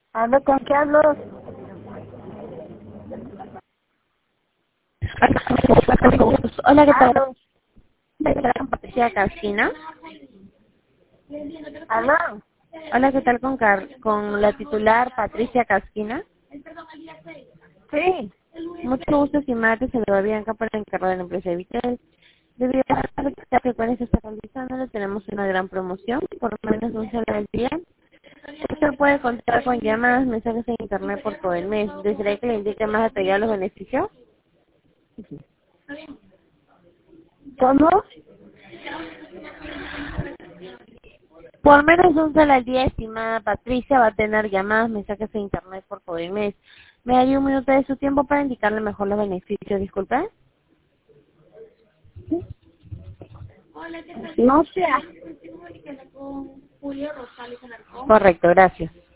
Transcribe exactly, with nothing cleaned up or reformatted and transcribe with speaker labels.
Speaker 1: ¿Hablo con qué hablo?
Speaker 2: Hola, ¿qué tal?
Speaker 1: ¿Aló?
Speaker 2: Con Patricia Casquina.
Speaker 1: ¿Aló?
Speaker 2: Hola, ¿qué tal con, Car con la titular Patricia Casquina?
Speaker 1: Sí.
Speaker 2: Mucho gusto, estimarte, se lo va Bianca para el encargo de la empresa de Vitel. Debido a la frecuencia que está realizando, tenemos una gran promoción, por lo menos un solo al día. Usted puede contar con llamadas, mensajes en internet por todo el mes. ¿Desearía que le indique más detallados los beneficios?
Speaker 1: ¿Cómo?
Speaker 2: Por menos un solo al día, estimada Patricia, va a tener llamadas, mensajes en internet por todo el mes. ¿Me daría un minuto de su tiempo para indicarle mejor los beneficios? Disculpe.
Speaker 1: No sé.
Speaker 2: Correcto, gracias.